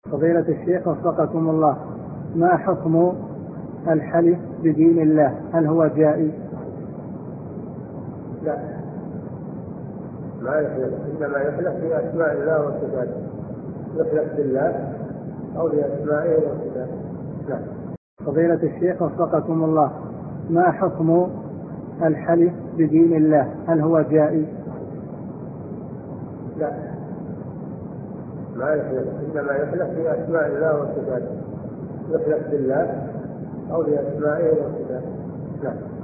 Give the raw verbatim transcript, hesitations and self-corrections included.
فضيلة الشيخ وفقكم الله، ما حكم الحلف بدين الله؟ هل هو جائز؟ لا، ما يحلف، إنما يحلف بأسماء الله وصفاته، يحلف بالله أو بأسمائه وصفاته. لا. فضيلة الشيخ وفقكم الله، ما حكم الحلف بدين الله؟ هل هو جائز؟ لا، ما يحلف، إنما يحلف بأسماء الله وصفاته، يحلف بالله أو بأسمائه وصفاته. لا.